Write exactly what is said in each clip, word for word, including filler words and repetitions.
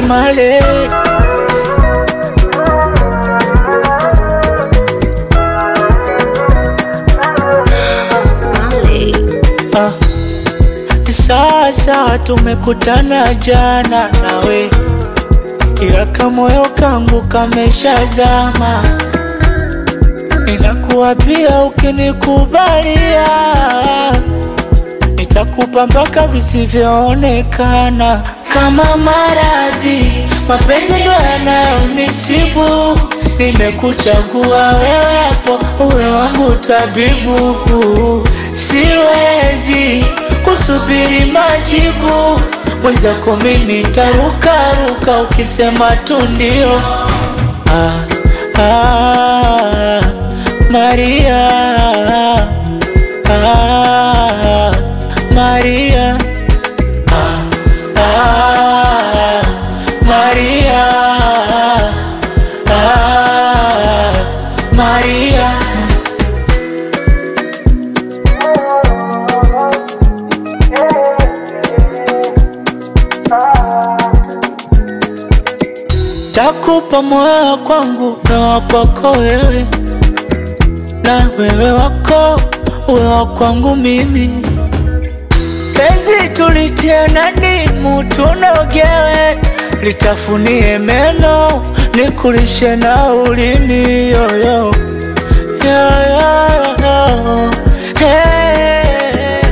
Male. Ah, sasa tumekutana jana nawe, ila kamoyo kangu kameshazama. Ninakuapia ukinikubalia, nitakupa mpaka visivyoonekana. Kama maradhi, mapenzi ndo yanayonisibu. Nimekuchagua wewe hapo, uwe wangu tabibu. Siwezi kusubiri majibu, mwenzako mimi nitarukaruka ukisema tu ndio. Ah, ah, Maria, ah, Maria, ah, ah, Maria, ah, Maria. Takupa moyo kwangu na wakwako wewe, na wewe wako uwe wakwangu mimi. Penzi tulitie nani mutu nogewe, litafunie meno nikulishe na ulimi. Yo yo yo yo yo hey.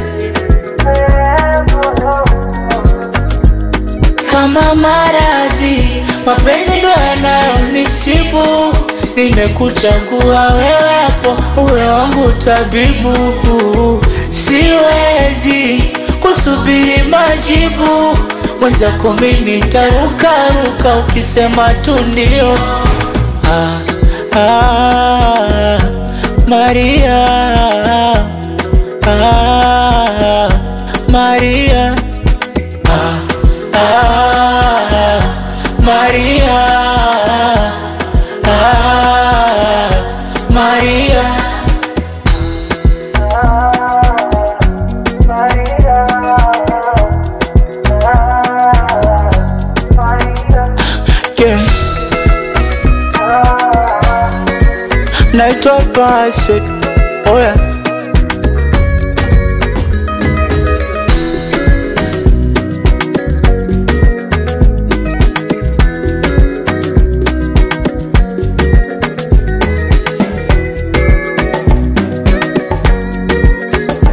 Kama maradhi, mapenzi ndo yanayonisibu. Nimekuchagua wewe hapo, uwe wangu tabibu. Siwezi kusubiri majibu, mwenzako mimi nitarukaruka ukisema tu ndio. Ah, ah, Maria, ah, Maria, ah, ah, Maria, ah, Maria, yeah. Naitwa Bassett, oh yeah.